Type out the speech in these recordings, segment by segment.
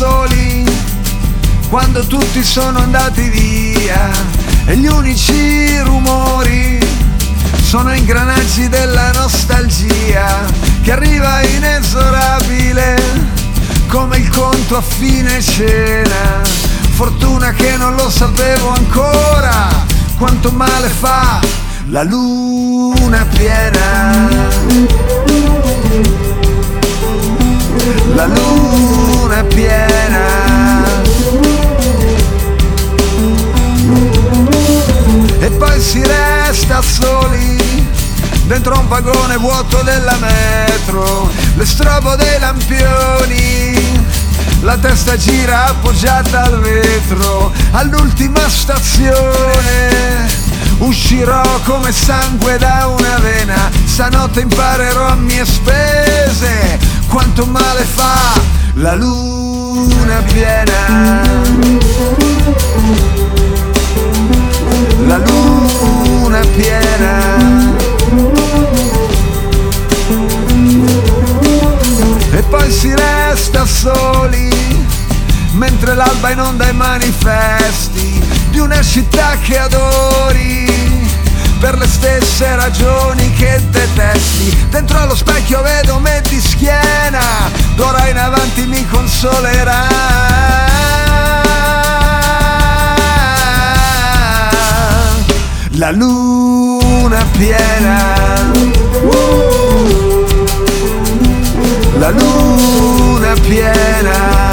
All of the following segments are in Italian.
soli quando tutti sono andati via e gli unici rumori sono ingranaggi della nostalgia che arriva inesorabile come il conto a fine cena. Fortuna che non lo sapevo ancora quanto male fa la luna piena. La luna piena. E poi si resta soli dentro un vagone vuoto della metro, le strobo dei lampioni, la testa gira appoggiata al vetro. All'ultima stazione uscirò come sangue da una vena, stanotte imparerò a mie spese quanto male fa la luna piena. La luna piena. E poi si resta soli mentre l'alba inonda i manifesti di una città che adori per le stesse ragioni che detesti. Dentro allo specchio vedo me di schiena, d'ora in avanti mi consolerà. La luna piena. La luna piena.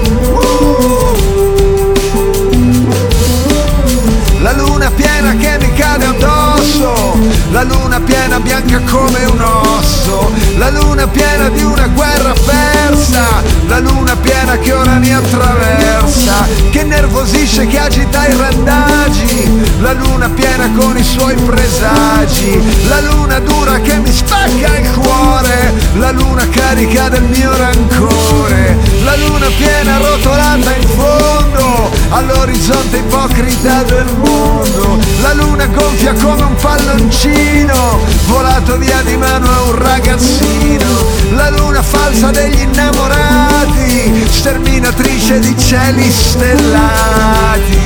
La luna piena che mi cade addosso, la luna piena bianca come un osso, la luna piena di una guerra persa, la luna piena che ora mi attraversa, che nervosisce, che agita i randagi, la luna piena con i suoi presagi, la luna dura che mi spacca il cuore, la luna carica del mio rancore, la luna piena rotolata in fondo all'orizzonte ipocrita del mondo, la luna gonfia come un palloncino volato via di mano a un ragazzino, la luna falsa degli innamorati, sterminatrice di cieli stellati.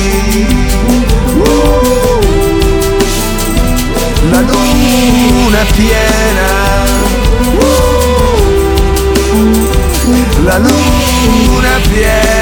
La luna piena. La luna piena.